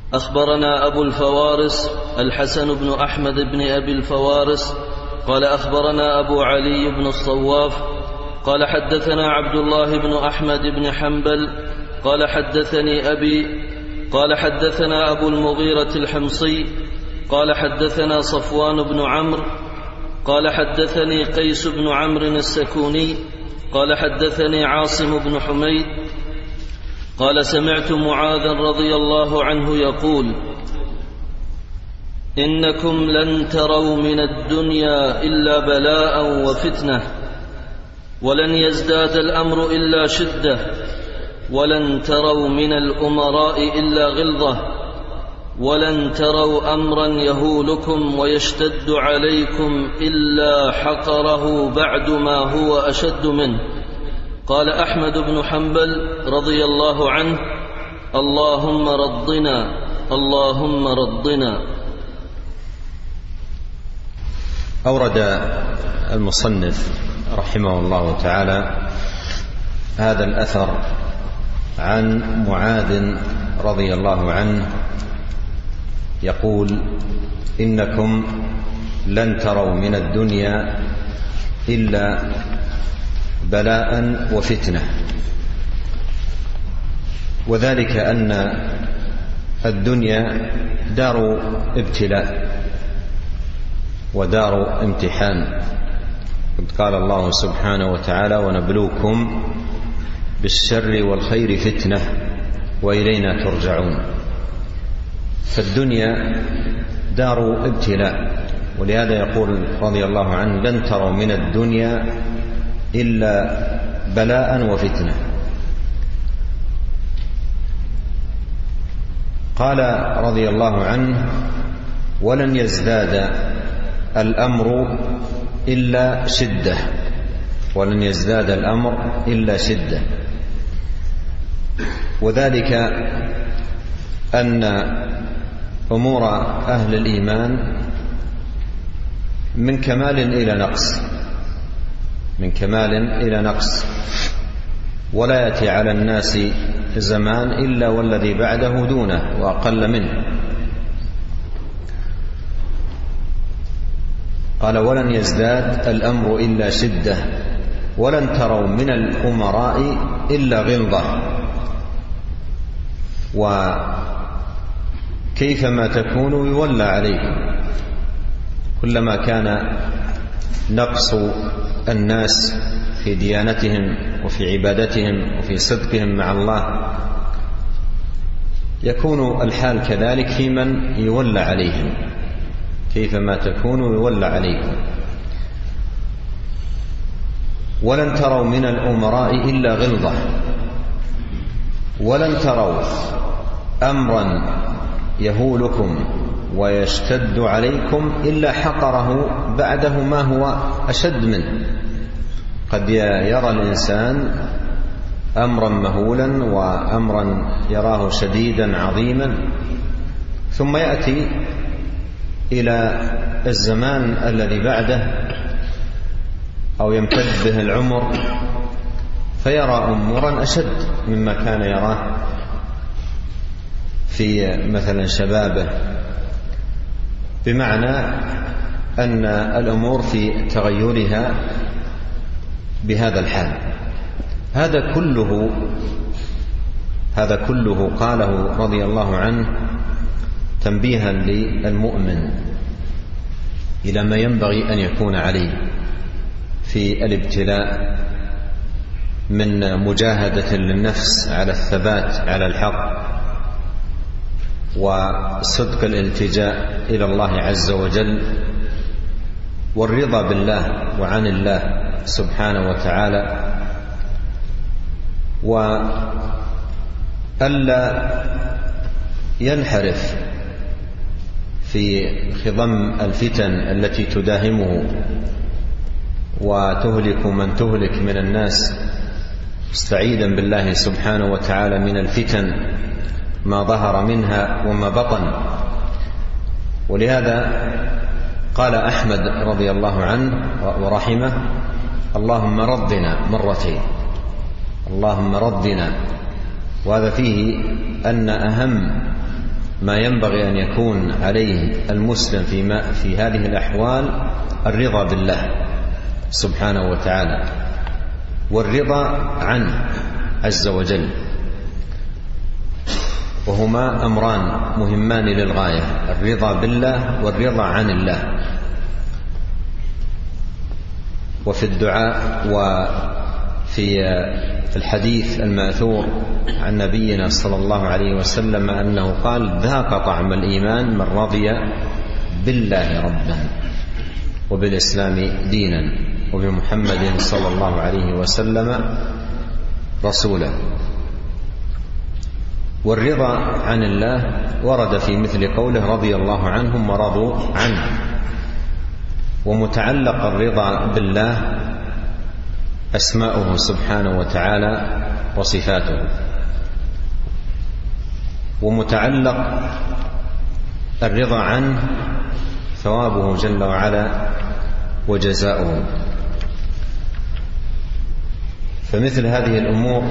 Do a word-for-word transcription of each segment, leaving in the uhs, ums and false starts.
أخبرنا أبو الفوارس الحسن بن أحمد بن أبي الفوارس قال أخبرنا أبو علي بن الصواف قال حدثنا عبد الله بن أحمد بن حنبل قال حدثني أبي قال حدثنا أبو المغيرة الحمصي قال حدثنا صفوان بن عمرو قال حدثني قيس بن عمرو السكوني قال حدثني عاصم بن حميد قال سمعت معاذا رضي الله عنه يقول إنكم لن تروا من الدنيا إلا بلاء وفتنة ولن يزداد الأمر إلا شدة ولن تروا من الأمراء إلا غلظة ولن تروا أمرا يهولكم ويشتد عليكم إلا حقره بعد ما هو أشد منه. قال أحمد بن حنبل رضي الله عنه اللهم رضنا اللهم رضنا. أورد المصنف رحمه الله تعالى هذا الأثر عن معاذ رضي الله عنه يقول إنكم لن تروا من الدنيا إلا بلاء وفتنة، وذلك أن الدنيا دار ابتلاء ودار امتحان. قد قال الله سبحانه وتعالى ونبلوكم بالشر والخير فتنة وإلينا ترجعون. فالدنيا دار ابتلاء، ولهذا يقول رضي الله عنه لن تروا من الدنيا إلا بلاء وفتنة. قال رضي الله عنه ولن يزداد الأمر إلا شدة ولن يزداد الأمر إلا شدة، وذلك أن أمور أهل الإيمان من كمال إلى نقص من كمال إلى نقص، ولا يأتي على الناس زمان إلا والذي بعده دونه وأقل منه. قال ولن يزداد الأمر إلا شدة ولن تروا من الأمراء إلا غلظة، وكيفما تكونوا يولى عليكم. كلما كان نقص الناس في ديانتهم وفي عبادتهم وفي صدقهم مع الله يكون الحال كذلك في من يولى عليهم. كيفما تكونوا يولى عليكم. ولن تروا من الأمراء إلا غلظة ولن تروا أمرا يهولكم ويشتد عليكم إلا حقره بعده ما هو أشد منه. قد يرى الإنسان أمرا مهولا وأمرا يراه شديدا عظيما، ثم يأتي إلى الزمان الذي بعده أو يمتد به العمر فيرى أمورا أشد مما كان يراه في مثلا شبابه، بمعنى أن الأمور في تغيرها بهذا الحال. هذا كله هذا كله قاله رضي الله عنه تنبيها للمؤمن إلى ما ينبغي أن يكون عليه في الابتلاء من مجاهدة للنفس على الثبات على الحق وصدق الالتجاء إلى الله عز وجل والرضا بالله وعن الله سبحانه وتعالى، وألا ينحرف في خضم الفتن التي تداهمه وتهلك من تهلك من الناس، مستعيذا بالله سبحانه وتعالى من الفتن ما ظهر منها وما بطن. ولهذا قال أحمد رضي الله عنه ورحمه اللهم رضنا مرتين اللهم رضنا. وهذا فيه أن أهم ما ينبغي أن يكون عليه المسلم في, ما في هذه الأحوال الرضا بالله سبحانه وتعالى والرضا عنه عز وجل، وهما أمران مهمان للغاية: الرضا بالله والرضا عن الله. وفي الدعاء وفي الحديث المأثور عن نبينا صلى الله عليه وسلم أنه قال: ذاق طعم الإيمان من رضي بالله ربا وبالإسلام دينا وبمحمد صلى الله عليه وسلم رسولا. والرضا عن الله ورد في مثل قوله: رضي الله عنهم ورضوا عنه. ومتعلق الرضا بالله أسماؤه سبحانه وتعالى وصفاته، ومتعلق الرضا عنه ثوابه جل وعلا وجزاؤه. فمثل هذه الأمور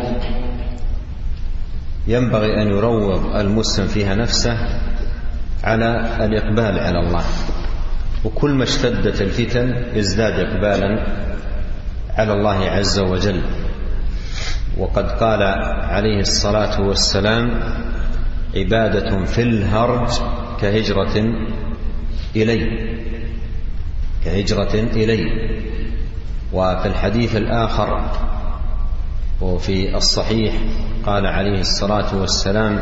ينبغي أن يروض المسلم فيها نفسه على الإقبال على الله، وكل ما اشتدت الفتن يزداد إقبالا على الله عز وجل. وقد قال عليه الصلاة والسلام: عبادة في الهرج كهجرة إلي كهجرة إلي. وفي الحديث الآخر وفي الصحيح قال عليه الصلاة والسلام: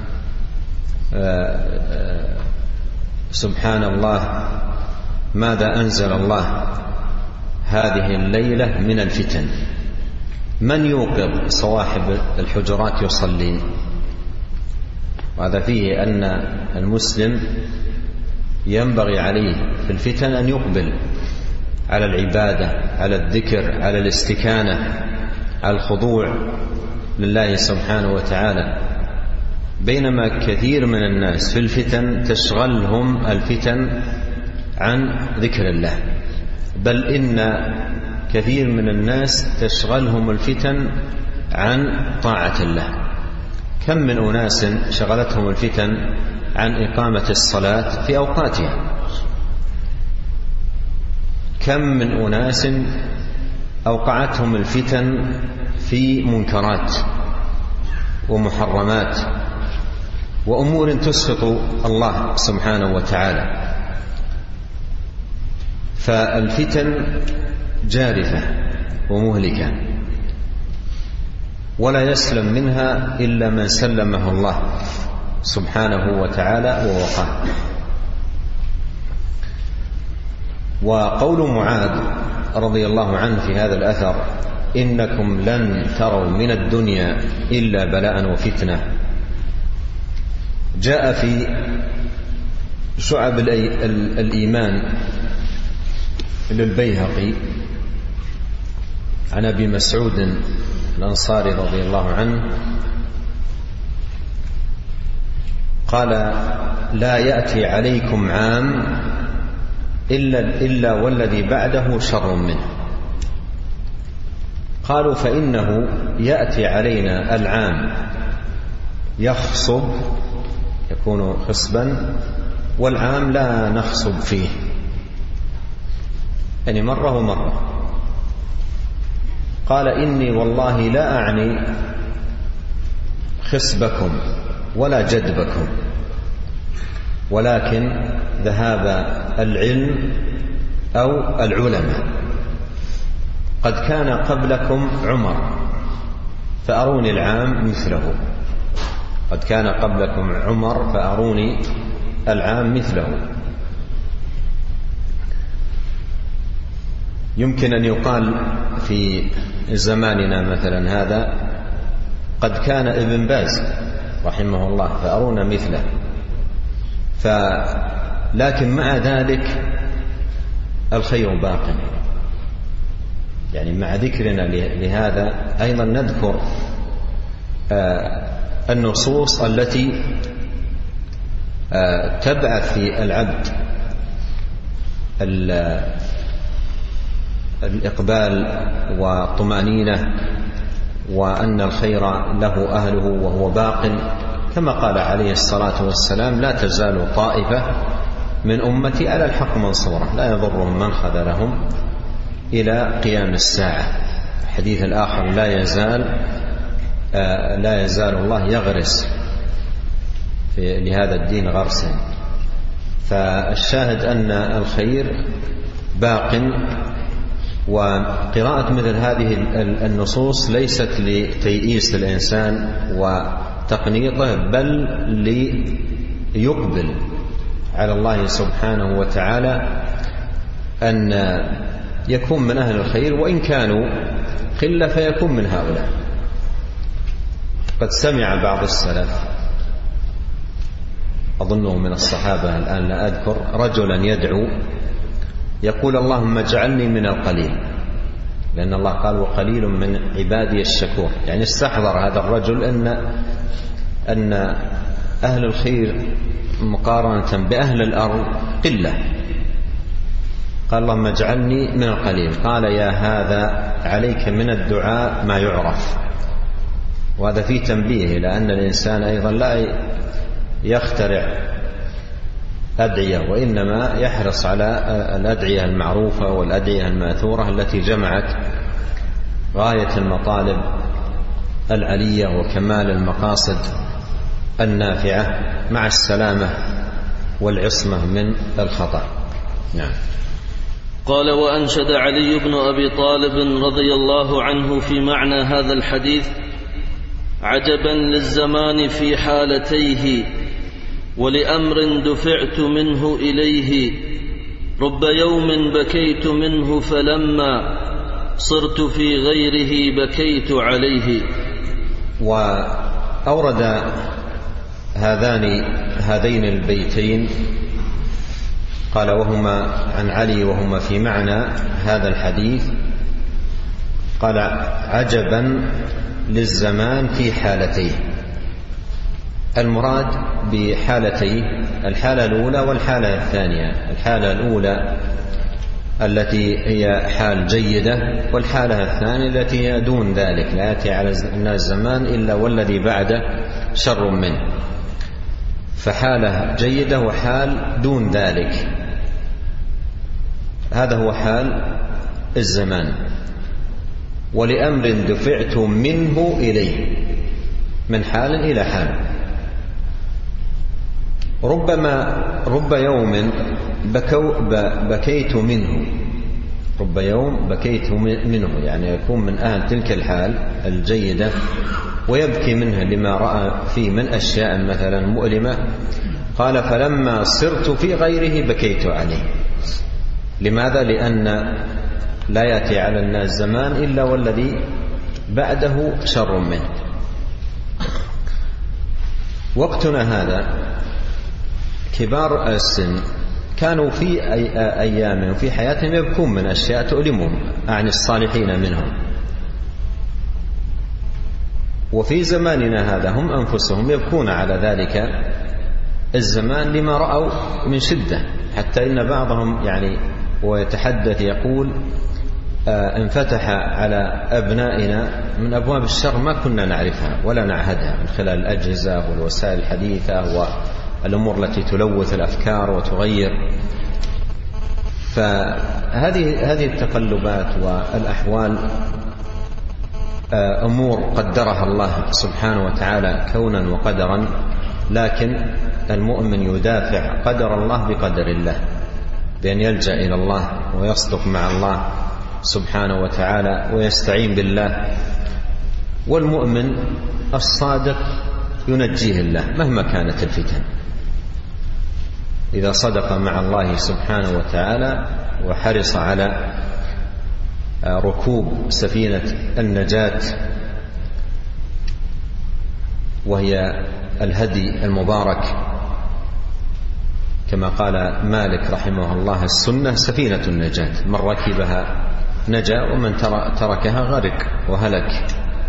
سبحان الله، ماذا أنزل الله هذه الليلة من الفتن؟ من يوقظ صواحب الحجرات يصلين؟ وهذا فيه أن المسلم ينبغي عليه في الفتن أن يقبل على العبادة، على الذكر، على الاستكانة، على الخضوع لله سبحانه وتعالى. بينما كثير من الناس في الفتن تشغلهم الفتن عن ذكر الله، بل إن كثير من الناس تشغلهم الفتن عن طاعة الله. كم من أناس شغلتهم الفتن عن إقامة الصلاة في أوقاتها، كم من أناس أوقعتهم الفتن في منكرات ومحرمات وأمور تسخط الله سبحانه وتعالى. فالفتن جارفة ومهلكة، ولا يسلم منها إلا من سلمه الله سبحانه وتعالى ووقاه. وقول معاذ رضي الله عنه في هذا الأثر: إنكم لن تروا من الدنيا إلا بلاء وفتنة، جاء في شعب الإيمان للبيهقي عن أبي مسعود الأنصاري رضي الله عنه قال: لا يأتي عليكم عام إلا, إلا والذي بعده شر منه. قالوا: فإنه يأتي علينا العام يخصب، يكون خصبا، والعام لا نخصب فيه، يعني مرة ومرة. قال: إني والله لا أعني خصبكم ولا جدبكم، ولكن ذهاب العلم أو العلماء. قد كان قبلكم عمر فأروني العام مثله، قد كان قبلكم عمر فأروني العام مثله. يمكن أن يقال في زماننا مثلا هذا: قد كان ابن باز رحمه الله فأرونا مثله. ف لكن مع ذلك الخير باق، يعني مع ذكرنا لهذا أيضا نذكر النصوص التي تبعث في العبد الإقبال والطمأنينة، وأن الخير له أهله وهو باق كما قال عليه الصلاة والسلام: لا تزال طائفة من أمتي على الحق منصورة لا يضرهم من خذلهم إلى قيام الساعة. الحديث الآخر: لا يزال آه لا يزال الله يغرس في لهذا الدين غرسا. فالشاهد أن الخير باق، وقراءة مثل هذه النصوص ليست لتيئيس الإنسان وتقنيطه، بل ليقبل على الله سبحانه وتعالى أن يكون من أهل الخير، وإن كانوا قلة فيكون من هؤلاء. قد سمع بعض السلف، أظنه من الصحابة الآن لا أذكر، رجلا يدعو يقول: اللهم اجعلني من القليل، لأن الله قال: وقليل من عبادي الشكور. يعني استحضر هذا الرجل أن أن أهل الخير مقارنة بأهل الأرض قلة. قال: اللهم اجعلني من القليل. قال: يا هذا عليك من الدعاء ما يعرف. وهذا فيه تنبيه إلى أن الإنسان أيضا لا يخترع أدعية، وإنما يحرص على الأدعية المعروفة والأدعية الماثورة التي جمعت غاية المطالب العلية وكمال المقاصد النافعة مع السلامة والعصمة من الخطأ. نعم. قال: وأنشد علي بن أبي طالب رضي الله عنه في معنى هذا الحديث: عجبا للزمان في حالتيه، ولأمر دفعت منه إليه، رب يوم بكيت منه فلما صرت في غيره بكيت عليه. وأورد هذان هذين البيتين قال: وهما عن علي وهما في معنى هذا الحديث. قال: عجبا للزمان في حالتيه. المراد بحالتيه الحالة الأولى والحالة الثانية. الحالة الأولى التي هي حال جيدة، والحالة الثانية التي هي دون ذلك، لا يأتي على الناس زمان إلا والذي بعده شر منه. فحالة جيدة وحال دون ذلك، هذا هو حال الزمان. ولأمر دفعت منه إليه، من حال إلى حال. ربما رب يوم بكو بكيت منه، رب يوم بكيت منه، يعني يكون من أهل تلك الحال الجيدة ويبكي منها لما رأى فيه من أشياء مثلا مؤلمة. قال: فلما صرت في غيره بكيت عليه. لماذا؟ لأن لا يأتي على الناس زمان إلا والذي بعده شر منه. وقتنا هذا كبار السن كانوا في أيامهم في حياتهم يبكون من أشياء تؤلمهم عن الصالحين منهم، وفي زماننا هذا هم أنفسهم يبكون على ذلك الزمان لما رأوا من شدة، حتى إن بعضهم يعني ويتحدث يقول: انفتح على أبنائنا من أبواب الشر ما كنا نعرفها ولا نعهدها من خلال الأجهزة والوسائل الحديثة والأمور التي تلوث الأفكار وتغير. فهذه هذه التقلبات والأحوال أمور قدرها الله سبحانه وتعالى كونا وقدرا، لكن المؤمن يدافع قدر الله بقدر الله بأن يلجأ إلى الله ويصدق مع الله سبحانه وتعالى ويستعين بالله. والمؤمن الصادق ينجيه الله مهما كانت الفتن، إذا صدق مع الله سبحانه وتعالى وحرص على ركوب سفينة النجاة وهي الهدي المبارك، كما قال مالك رحمه الله: السنة سفينة النجاة، من ركبها نجا ومن تركها غرق وهلك.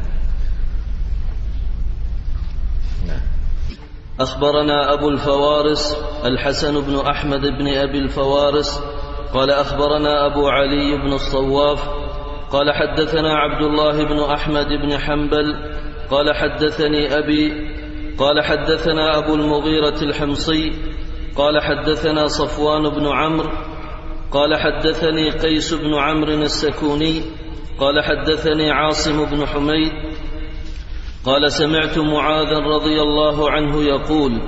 أخبرنا أبو الفوارس الحسن بن أحمد بن أبي الفوارس قال أخبرنا أبو علي بن الصواف قال حدثنا عبد الله بن أحمد بن حنبل قال حدثني أبي قال حدثنا أبو المغيرة الحمصي قال حدثنا صفوان بن عمرو قال حدثني قيس بن عمرو السكوني قال حدثني عاصم بن حميد قال سمعت معاذا رضي الله عنه يقول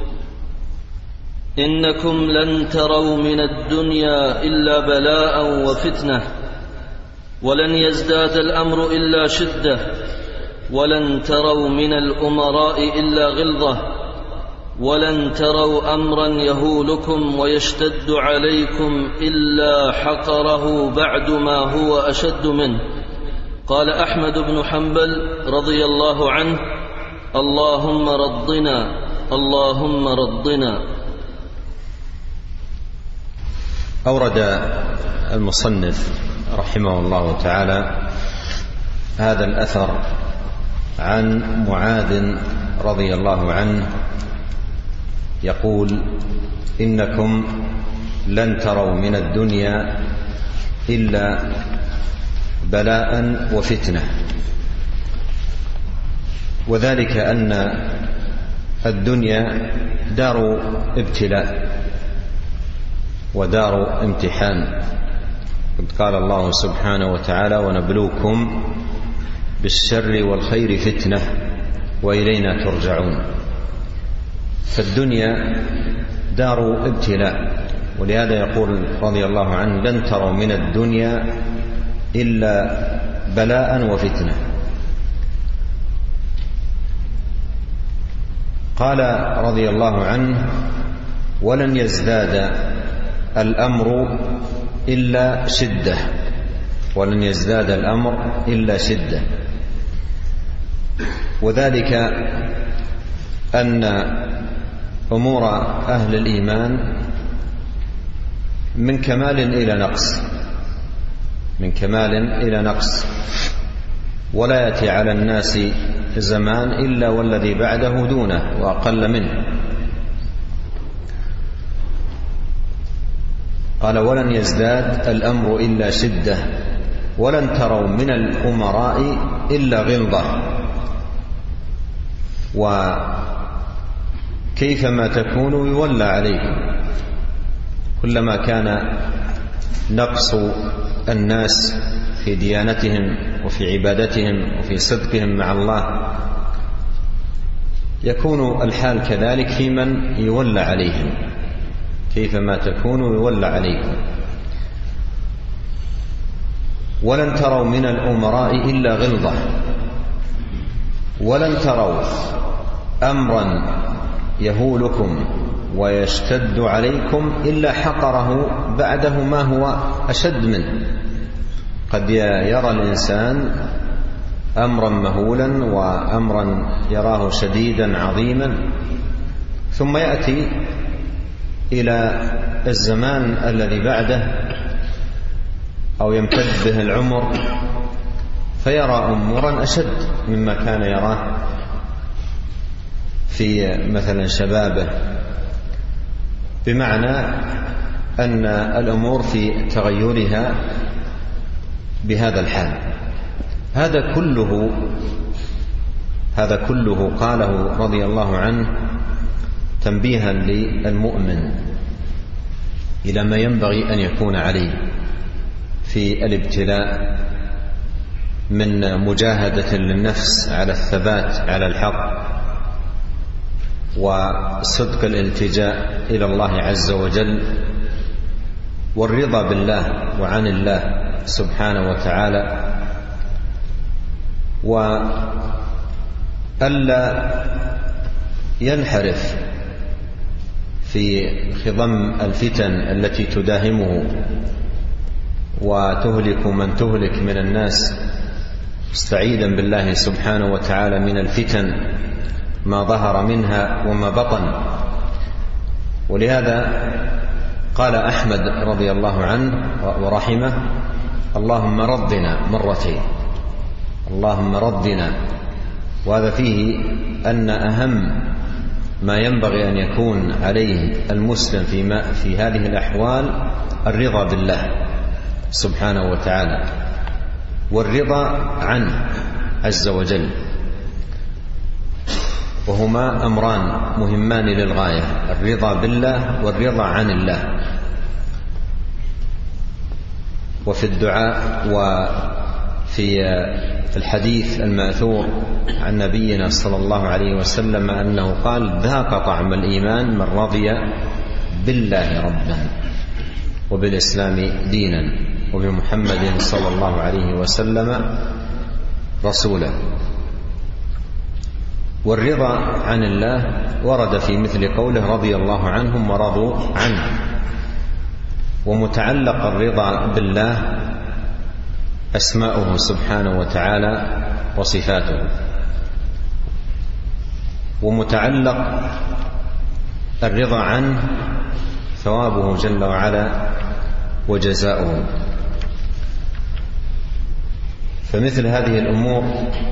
إنكم لن تروا من الدنيا إلا بلاء وفتنة ولن يزداد الأمر إلا شدة ولن تروا من الأمراء إلا غلظة ولن تروا أمرا يهولكم ويشتد عليكم إلا حقره بعد ما هو أشد منه. قال أحمد بن حنبل رضي الله عنه اللهم رضنا اللهم رضنا. أورد المصنف رحمه الله تعالى هذا الأثر عن معاذ رضي الله عنه يقول إنكم لن تروا من الدنيا إلا بلاء وفتنة، وذلك أن الدنيا دار ابتلاء ودار امتحان. قد قال الله سبحانه وتعالى ونبلوكم بالشر والخير فتنة وإلينا ترجعون. فالدنيا دار ابتلاء، ولهذا يقول رضي الله عنه لن تروا من الدنيا إلا بلاء وفتنة. قال رضي الله عنه ولن يزداد الأمر إلا شدة ولن يزداد الأمر إلا شدة، وذلك أن أمور أهل الإيمان من كمال إلى نقص من كمال إلى نقص، ولا يأتي على الناس زمان إلا والذي بعده دونه وأقل منه. قال ولن يزداد الأمر إلا شدة ولن تروا من الأمراء إلا غلظة، وكيفما تكونوا يولى عليكم. كلما كان نقص الناس في ديانتهم وفي عبادتهم وفي صدقهم مع الله يكون الحال كذلك في من يولى عليهم. كيفما تكونوا يولى عليكم. ولن تروا من الأمراء إلا غلظة ولن تروا أمرا يهولكم ويشتد عليكم إلا حقره بعده ما هو أشد منه. قد يرى الإنسان أمرا مهولا وأمرا يراه شديدا عظيما، ثم يأتي إلى الزمان الذي بعده أو يمتد به العمر فيرى أمورا أشد مما كان يراه في مثلا شبابه، بمعنى أن الأمور في تغيرها بهذا الحال. هذا كله هذا كله قاله رضي الله عنه تنبيها للمؤمن إلى ما ينبغي أن يكون عليه في الابتلاء من مجاهدة للنفس على الثبات على الحق وصدق الالتجاء إلى الله عز وجل والرضا بالله وعن الله سبحانه وتعالى، وألا ينحرف في خضم الفتن التي تداهمه وتهلك من تهلك من الناس، مستعيذا بالله سبحانه وتعالى من الفتن ما ظهر منها وما بطن. ولهذا قال أحمد رضي الله عنه ورحمه اللهم ردنا مرتين اللهم ردنا. وهذا فيه أن أهم ما ينبغي أن يكون عليه المسلم في, في هذه الأحوال الرضا بالله سبحانه وتعالى والرضا عنه عز وجل. وهما أمران مهمان للغاية: الرضا بالله والرضا عن الله. وفي الدعاء وفي الحديث المأثور عن نبينا صلى الله عليه وسلم أنه قال: ذاق طعم الإيمان من رضي بالله ربا وبالإسلام دينا وبمحمد صلى الله عليه وسلم رسولا. والرضا عن الله ورد في مثل قوله: رضي الله عنهم ورضوا عنه. ومتعلق الرضا بالله أسماؤه سبحانه وتعالى وصفاته، ومتعلق الرضا عنه ثوابه جل وعلا وجزاؤه. فمثل هذه الأمور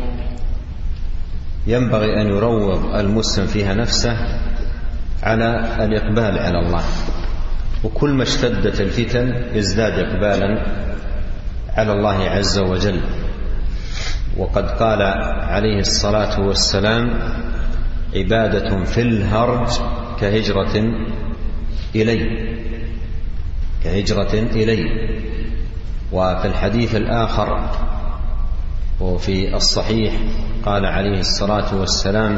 ينبغي أن يروض المسلم فيها نفسه على الإقبال على الله، وكل ما اشتدت الفتن يزداد إقبالا على الله عز وجل. وقد قال عليه الصلاة والسلام: عبادة في الهرج كهجرة إلي كهجرة إلي. وفي الحديث الآخر وفي الصحيح قال عليه الصلاة والسلام: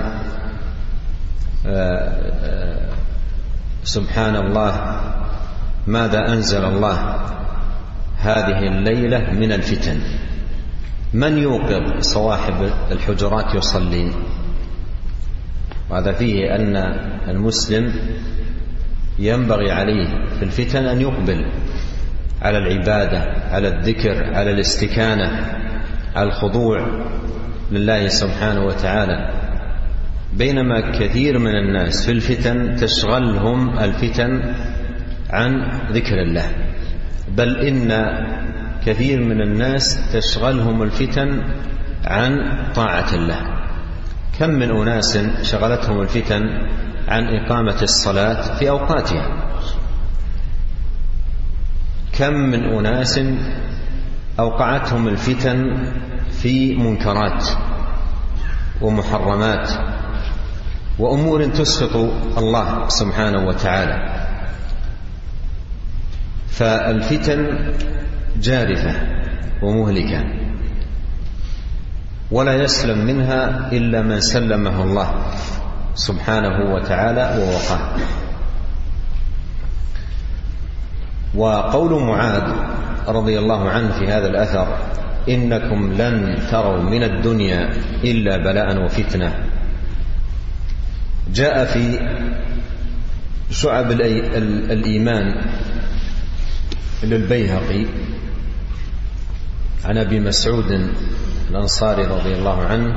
سبحان الله، ماذا أنزل الله هذه الليلة من الفتن؟ من يوقظ صواحب الحجرات يصلين؟ وهذا فيه أن المسلم ينبغي عليه في الفتن أن يقبل على العبادة، على الذكر، على الاستكانة، على الخضوع لله سبحانه وتعالى. بينما كثير من الناس في الفتن تشغلهم الفتن عن ذكر الله، بل إن كثير من الناس تشغلهم الفتن عن طاعة الله. كم من أناس شغلتهم الفتن عن إقامة الصلاة في أوقاتها، كم من أناس أوقعتهم الفتن في منكرات ومحرمات وأمور تسخط الله سبحانه وتعالى. فالفتن جارفة ومهلكة، ولا يسلم منها إلا من سلمه الله سبحانه وتعالى ووقاه. وقول معاذ رضي الله عنه في هذا الأثر: إنكم لن تروا من الدنيا إلا بلاء وفتنة، جاء في شعب الإيمان للبيهقي عن أبي مسعود الأنصاري رضي الله عنه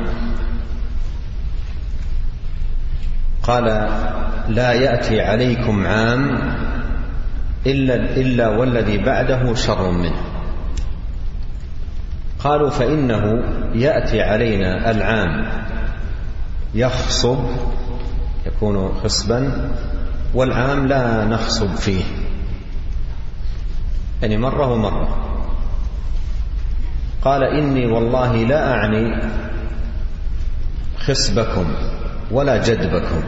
قال: لا يأتي عليكم عام إلا, إلا والذي بعده شر منه. قالوا: فإنه يأتي علينا العام يخصب، يكون خصبا، والعام لا نخصب فيه، يعني مرة ومرة. قال: إني والله لا أعني خصبكم ولا جدبكم،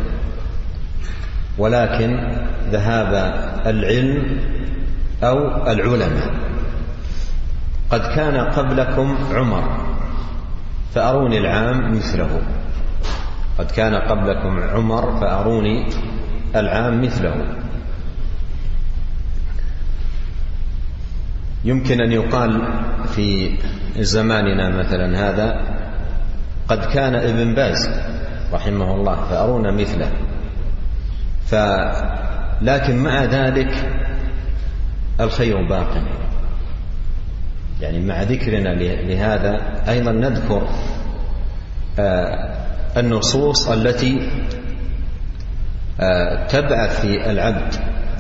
ولكن ذهاب العلم أو العلماء. قد كان قبلكم عمر فأروني العام مثله، قد كان قبلكم عمر فأروني العام مثله. يمكن أن يقال في زماننا مثلا هذا: قد كان ابن باز رحمه الله فأرونا مثله. ف لكن مع ذلك الخير باق، يعني مع ذكرنا لهذا أيضا نذكر النصوص التي تبعث في العبد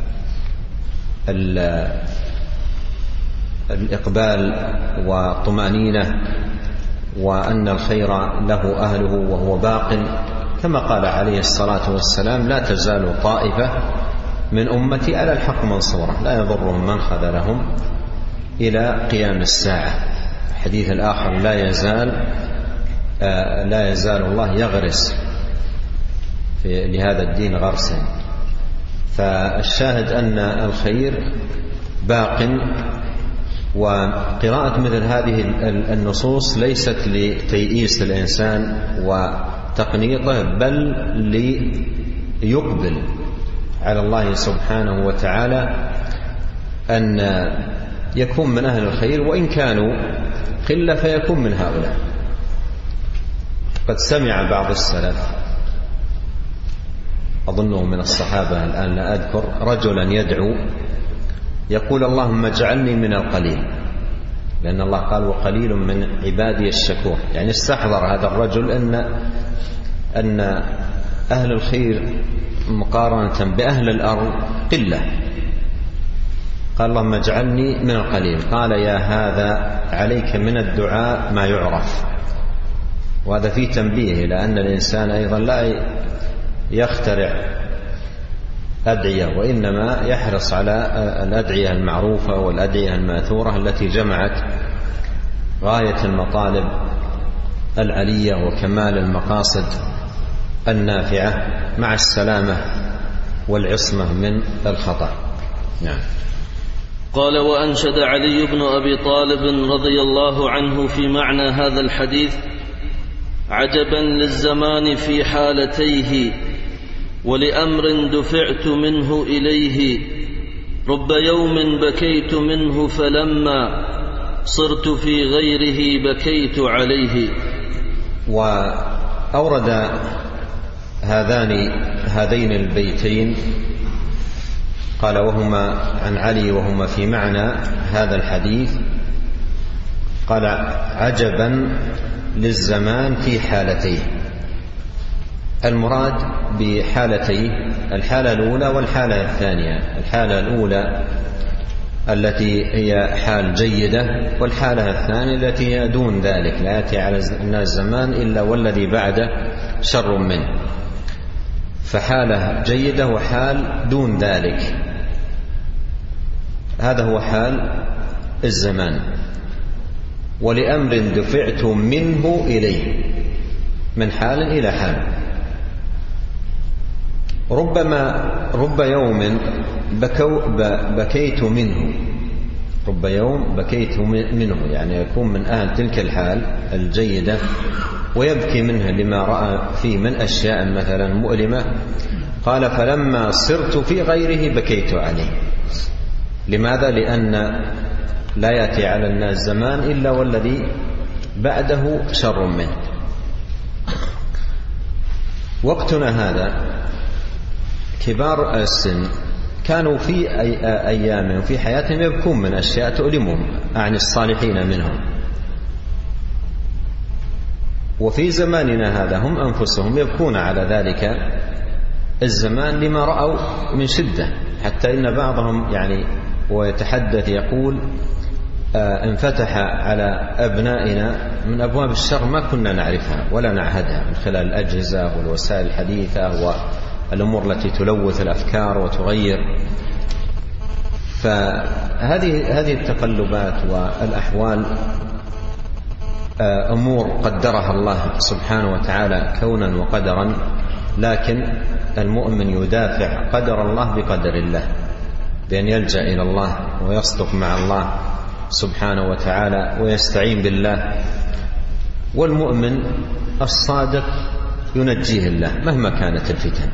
الإقبال والطمأنينة، وأن الخير له أهله وهو باق، كما قال عليه الصلاة والسلام: لا تزال طائفة من أمتي على الحق منصورة لا يضرهم من خذلهم إلى قيام الساعة. الحديث الآخر: لا يزال لا يزال الله يغرس في لهذا الدين غرسا. فالشاهد أن الخير باق، وقراءة مثل هذه النصوص ليست لتيئيس الإنسان وتقنيطه، بل ليقبل على الله سبحانه وتعالى أن يكون من أهل الخير، وإن كانوا قلة فيكون من هؤلاء. قد سمع بعض السلف، أظنه من الصحابة الآن لا أذكر، رجلا يدعو يقول اللهم اجعلني من القليل، لأن الله قال وقليل من عبادي الشكور. يعني استحضر هذا الرجل أن أن أهل الخير مقارنة بأهل الأرض قلة، قال اللهم اجعلني من القليل. قال يا هذا عليك من الدعاء ما يعرف. وهذا فيه تنبيه إلى أن الإنسان أيضا لا يخترع أدعية، وإنما يحرص على الأدعية المعروفة والأدعية الماثورة التي جمعت غاية المطالب العلية وكمال المقاصد النافعة مع السلامة والعصمة من الخطأ. نعم. قال وأنشد علي بن أبي طالب رضي الله عنه في معنى هذا الحديث: عجبا للزمان في حالتيه، ولأمر دفعت منه إليه، رب يوم بكيت منه فلما صرت في غيره بكيت عليه. وأورد هذان هذين البيتين قال وهما عن علي وهما في معنى هذا الحديث، قال عجبا للزمان في حالتيه. المراد بحالتيه الحالة الأولى والحالة الثانية. الحالة الأولى التي هي حال جيدة، والحالة الثانية التي هي دون ذلك، لا يأتي على الناس زمان إلا والذي بعده شر منه. فحالة جيدة وحال دون ذلك، هذا هو حال الزمان. ولأمر دفعت منه إليه، من حال إلى حال. ربما رب يوم بكو بكيت منه، رب يوم بكيت منه، يعني يكون من أهل تلك الحال الجيدة ويبكي منها لما رأى فيه من أشياء مثلا مؤلمة. قال فلما صرت في غيره بكيت عليه. لماذا؟ لأن لا يأتي على الناس زمان إلا والذي بعده شر منه. وقتنا هذا كبار السن كانوا في أيامهم في حياتهم يبكون من أشياء تؤلمهم عن الصالحين منهم، وفي زماننا هذا هم أنفسهم يبكون على ذلك الزمان لما رأوا من شدة، حتى إن بعضهم يعني ويتحدث يقول انفتح على أبنائنا من أبواب الشر ما كنا نعرفها ولا نعهدها من خلال الأجهزة والوسائل الحديثة والأمور التي تلوث الأفكار وتغير. فهذه هذه التقلبات والأحوال أمور قدرها الله سبحانه وتعالى كونا وقدرا، لكن المؤمن يدافع قدر الله بقدر الله بأن يلجأ إلى الله ويصدق مع الله سبحانه وتعالى ويستعين بالله. والمؤمن الصادق ينجيه الله مهما كانت الفتن،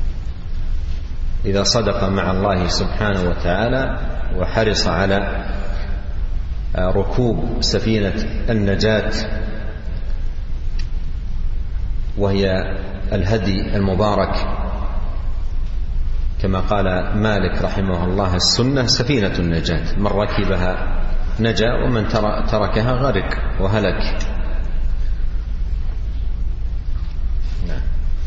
إذا صدق مع الله سبحانه وتعالى وحرص على ركوب سفينة النجاة وهي الهدي المبارك، كما قال مالك رحمه الله السنة سفينة النجاة، من ركبها نجا ومن تركها غرق وهلك.